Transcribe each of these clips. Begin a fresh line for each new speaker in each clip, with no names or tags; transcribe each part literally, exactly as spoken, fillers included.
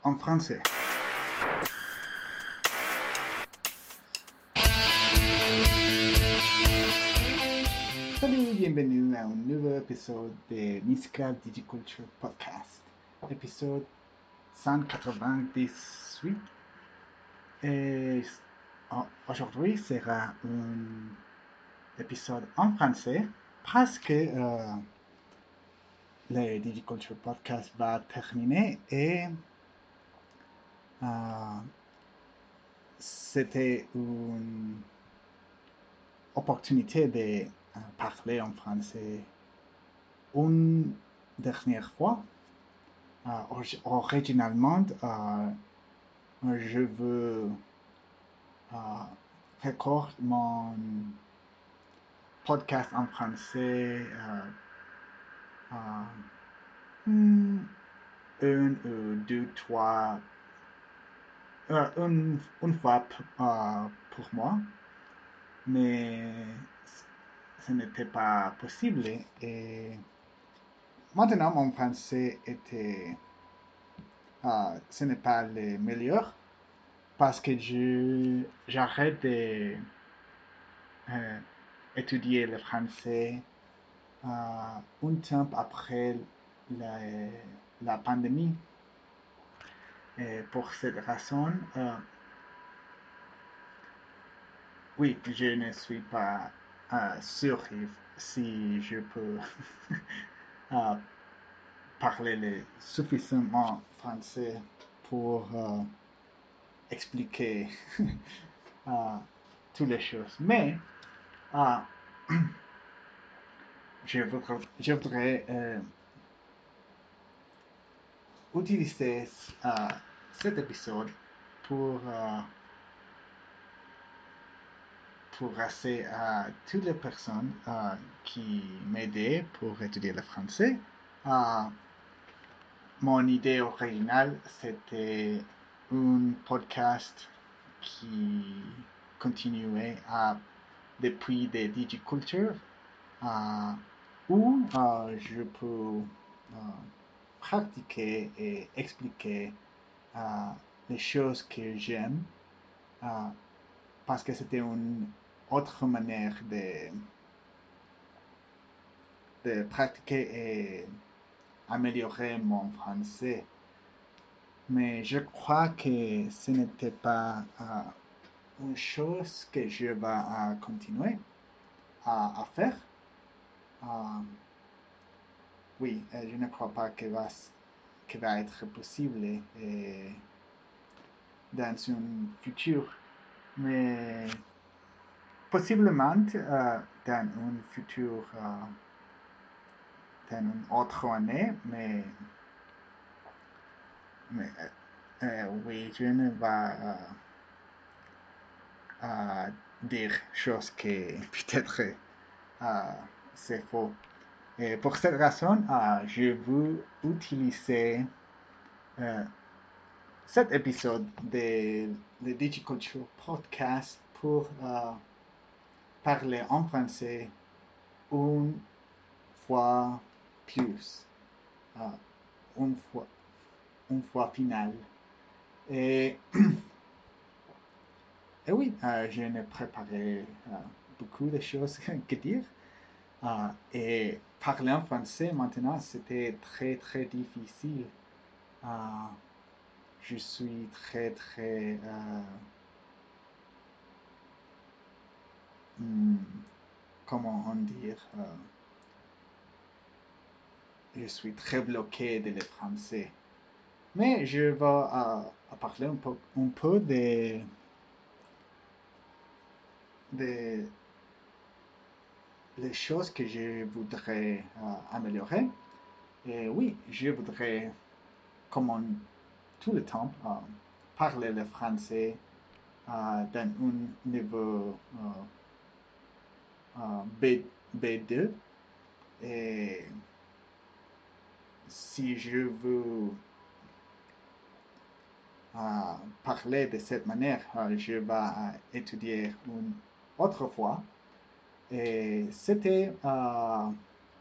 en français. Salut, bienvenue à un nouveau épisode de Musical Digiculture Podcast, épisode cent quatre-vingt-dix-huit. Et aujourd'hui sera un épisode en français parce que euh, le Digiculture Podcast va terminer et euh, c'était une opportunité de euh, parler en français une dernière fois. Euh, originalement, euh, je veux euh, recorder mon podcast en français euh, euh, une ou deux, trois, euh, une, une fois euh, pour moi, mais ce n'était pas possible et maintenant mon français était, euh, ce n'est pas le meilleur parce que je j'arrête de euh, étudier le français euh, un temps après la, la pandémie. Et pour cette raison, euh, oui, je ne suis pas euh, sûr si je peux euh, parler le suffisamment français pour euh, expliquer euh, toutes les choses. Mais euh, je voudrais, je voudrais euh, utiliser euh, cet épisode pour, euh, pour rassurer à toutes les personnes euh, qui m'aidaient pour étudier le français. Euh, mon idée originale, c'était un podcast qui continuait à, depuis des Digiculture euh, où euh, je peux euh, pratiquer et expliquer euh, les choses que j'aime euh, parce que c'était une autre manière de, de pratiquer et améliorer mon français. Mais je crois que ce n'était pas euh, une chose que je vais euh, continuer à, à faire. Euh, oui, je ne crois pas que va, que va être possible et, dans un futur. Mais possiblement euh, dans un futur, euh, dans une autre année, mais, mais euh, oui, je ne vais euh, euh, dire choses que peut-être euh, c'est faux. Et pour cette raison, euh, je veux utiliser euh, cet épisode de le Digiculture Podcast pour euh, parler en français une fois plus, euh, une fois, une fois finale. Et, et oui, euh, je n'ai préparé euh, beaucoup de choses que dire. Euh, et parler en français maintenant, c'était très très difficile. Euh, je suis très très euh, hmm, comment on dit euh, je suis très bloqué de le français. Mais je vais euh, parler un peu, un peu de, de les choses que je voudrais euh, améliorer. Et oui, je voudrais, comme tout le temps, euh, parler le français euh, dans un niveau euh, uh, B, B2. Et si je veux uh, parler de cette manière, uh, je vais étudier une autre fois. Et c'était, uh,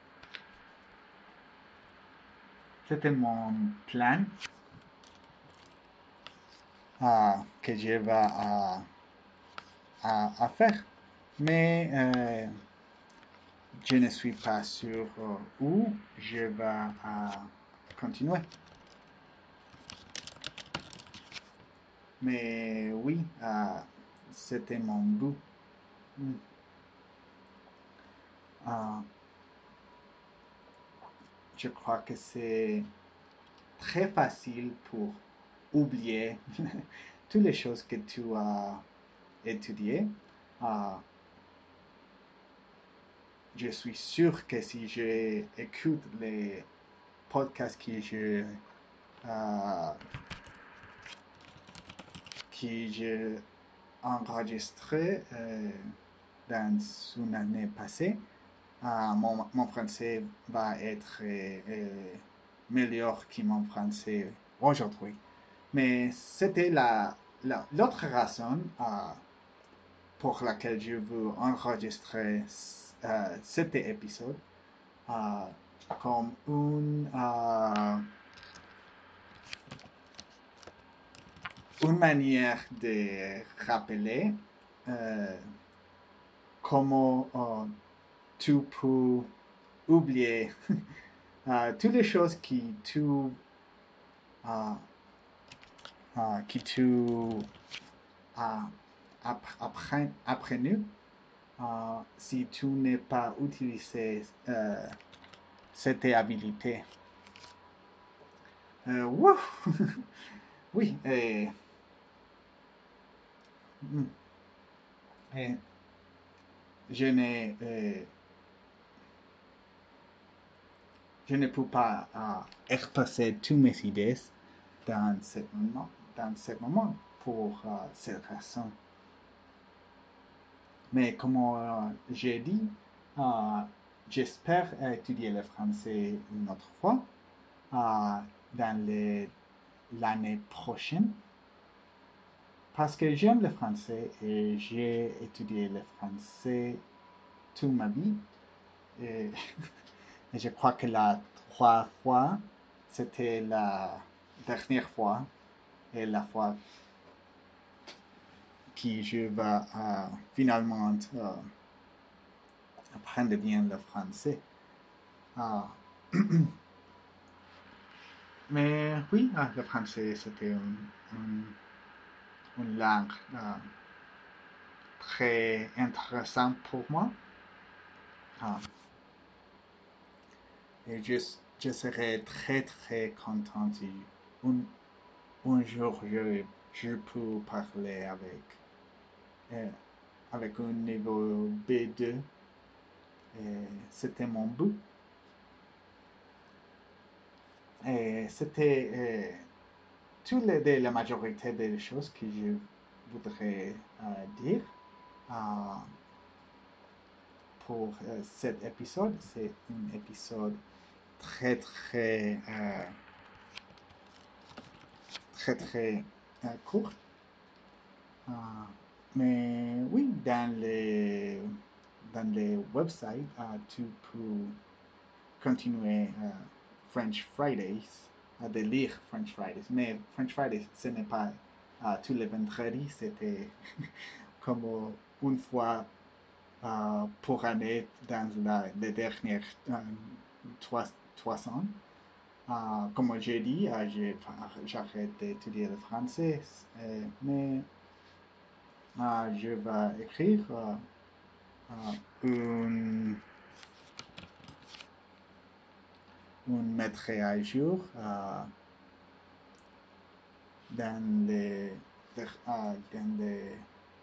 c'était mon plan euh, que je vais à, à, à faire. Mais euh, je ne suis pas sûr euh, où je vais euh, continuer. Mais oui, euh, c'était mon but. Mm. Euh, je crois que c'est très facile pour oublier toutes les choses que tu as étudiées. Euh, je suis sûr que si j'écoute les podcasts que je, euh, que je enregistré euh, dans une année passée, euh, mon, mon français va être euh, euh, meilleur que mon français aujourd'hui. Mais c'était la, la, l'autre raison euh, pour laquelle je veux enregistrer euh, cet épisode euh, comme une, euh, une manière de rappeler euh, comment euh, tu peux oublier euh, toutes les choses que tu, euh, euh, que tu as appren, apprenues euh, si tu n'as pas utilisé euh, cette habilité. Euh, oui, et, et je n'ai euh, je ne peux pas euh, expresser toutes mes idées dans ce moment, dans ce moment pour euh, cette raison. Mais comme euh, j'ai dit, euh, j'espère étudier le français une autre fois euh, dans les, l'année prochaine parce que j'aime le français et j'ai étudié le français toute ma vie. Et, et je crois que la trois fois, c'était la dernière fois et la fois que je vais euh, finalement euh, apprendre bien le français. Ah. Mais oui, ah, le français, c'était une, une, une langue ah, très intéressante pour moi. Ah. Et je, je serais très, très content si un, un jour je, je peux parler avec, euh, avec un niveau B deux. Et c'était mon but. Et c'était euh, toute les, la majorité des choses que je voudrais euh, dire euh, pour euh, cet épisode. C'est un épisode très très euh, très très euh, court. Euh, mais oui, dans les dans les websites, euh, tu peux continuer euh, French Fridays, euh, de lire French Fridays. Mais French Fridays, ce n'est pas euh, tous les vendredis, c'était comme une fois euh, pour année dans la, les dernières euh, trois, trois ans. Euh, comme j'ai dit, euh, j'ai, j'arrête d'étudier le français, euh, mais euh, je vais écrire euh, euh, une, une mettre à jour euh, dans les, euh, dans les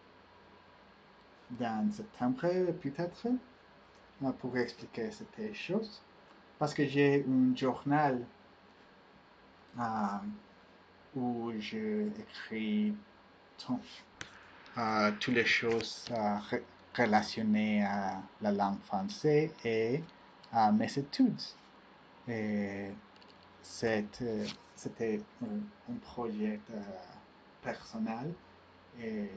dans septembre peut-être euh, pour expliquer cette chose parce que j'ai un journal euh, où je écris tout, euh, toutes les choses euh, re- relationnées à la langue française et à mes études. Et c'était, c'était un, un projet euh, personnel et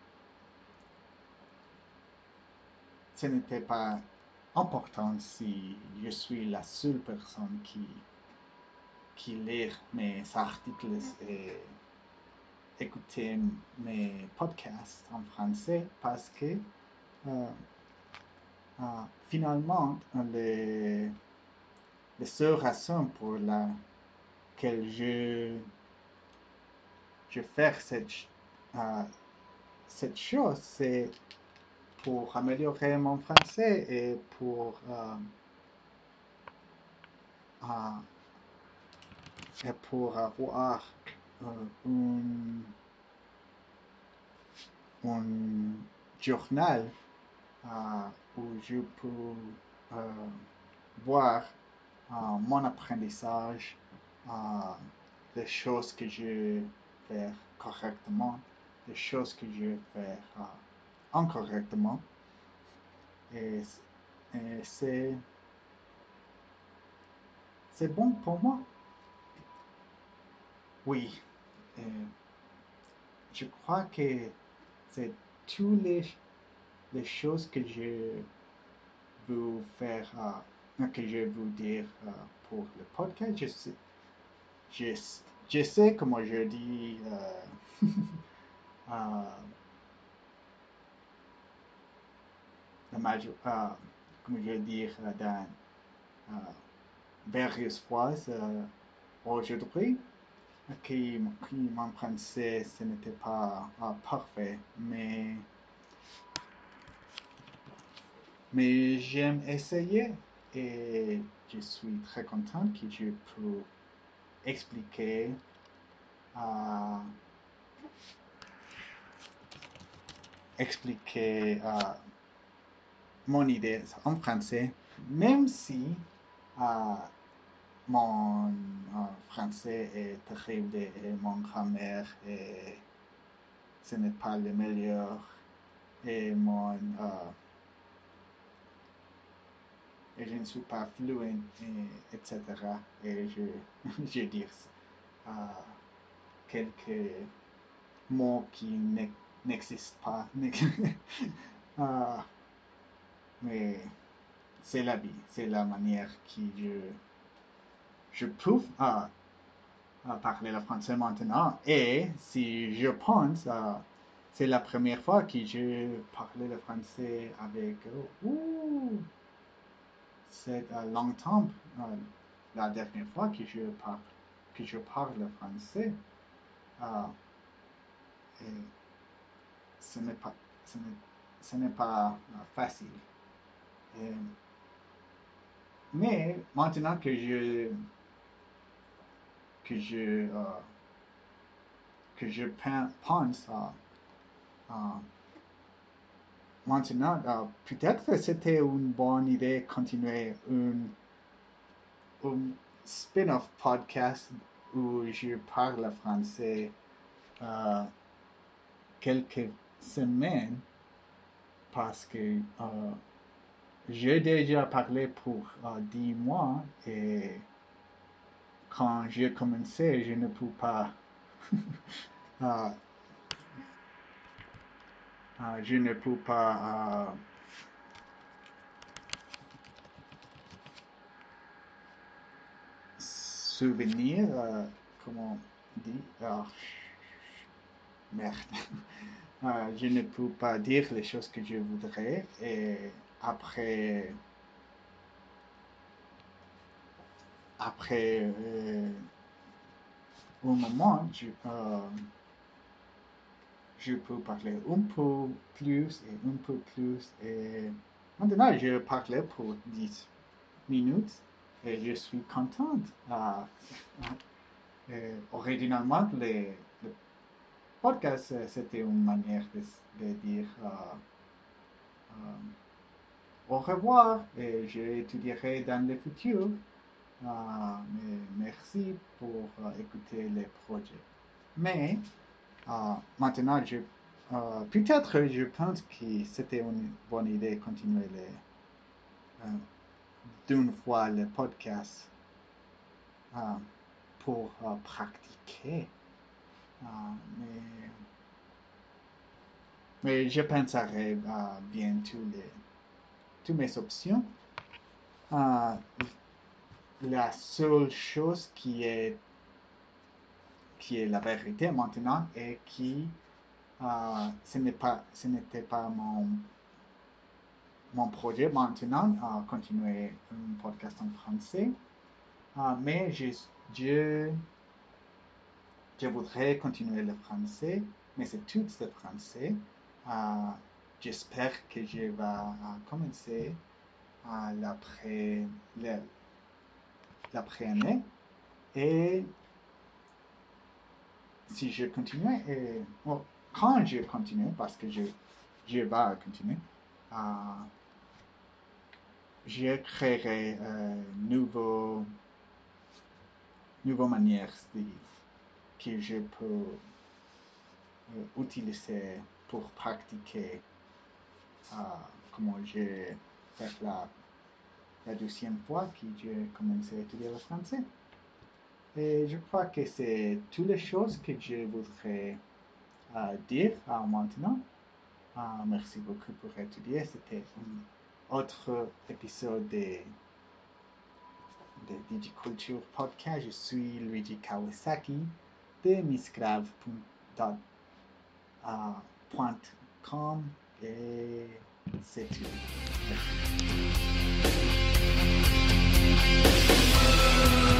ce n'était pas important si je suis la seule personne qui, qui lit mes articles et écouter mes podcasts en français parce que euh, euh, finalement, les, les seules raisons pour laquelle je, je fais cette, euh, cette chose, c'est pour améliorer mon français et pour, euh, euh, et pour avoir euh, un, un journal euh, où je peux euh, voir euh, mon apprentissage, euh, les choses que je fais correctement, les choses que je fais euh, incorrectement. Et, et c'est, c'est bon pour moi. Oui, et je crois que c'est toutes les, les choses que je veux faire, euh, que je veux dire euh, pour le podcast. Je sais, je, je sais comment je dis euh, euh, la major, euh, comment je dire euh, dans euh, various fois euh, aujourd'hui. Qui, qui mon français, ce n'était pas euh, parfait, mais, mais j'aime essayer et je suis très content que je peux expliquer euh, expliquer euh, mon idée en français, même si euh, mon euh, français est terrible et mon grammaire est, ce n'est pas le meilleur et mon euh, et je ne suis pas fluent, et, etc. Et je, je dis euh, quelques mots qui n'existent pas. euh, mais c'est la vie, c'est la manière que je, je peux euh, euh, parler le français maintenant. Et si je pense, euh, c'est la première fois que je parlais le français avec oh, c'est euh, longtemps. Euh, la dernière fois que je parle, que je parle français, euh, et ce n'est pas, ce n'est, ce n'est pas euh, facile. Et, mais maintenant que je, que je, euh, que je pense à, à maintenant, euh, peut-être c'était une bonne idée de continuer un, un spin-off podcast où je parle français euh, quelques semaines parce que euh, j'ai déjà parlé pour euh, dix mois et quand j'ai commencé, je ne peux pas, euh, euh, je ne peux pas euh, souvenir, euh, comment on dit, euh, merde, euh, je ne peux pas dire les choses que je voudrais et après, après euh, un moment, je, euh, je peux parler un peu plus et un peu plus. Et maintenant, je parlais pour dix minutes et je suis contente. Euh, euh, originalement, les, le podcast, c'était une manière de, de dire euh, euh, au revoir et je étudierai dans le futur. Euh, mais merci pour euh, écouter les projets. Mais euh, maintenant, je, euh, peut-être je pense que c'était une bonne idée de continuer les, euh, d'une fois le podcast euh, pour euh, pratiquer. Euh, mais, mais je penserai à bien tous les, toutes mes options. Euh, la seule chose qui est qui est la vérité maintenant et qui euh, ce n'est pas, ce n'était pas mon, mon projet maintenant à continuer un podcast en français. Euh, mais je, je, je voudrais continuer le français, mais c'est tout le français. Euh, j'espère que je vais uh, commencer uh, l'après, l'après-année. Et si je continue, et, bon, quand je continue, parce que je, je vais continuer, uh, je créerai euh, nouveau nouvelles manières de, que je peux euh, utiliser pour pratiquer euh, comment je fais la, la deuxième fois que j'ai commencé à étudier le français. Et je crois que c'est toutes les choses que je voudrais euh, dire euh, maintenant. Euh, merci beaucoup pour étudier. C'était un autre épisode de de DigiCulture Podcast. Je suis Luigi Kawasaki de missgrave point com et c'est tout. Merci.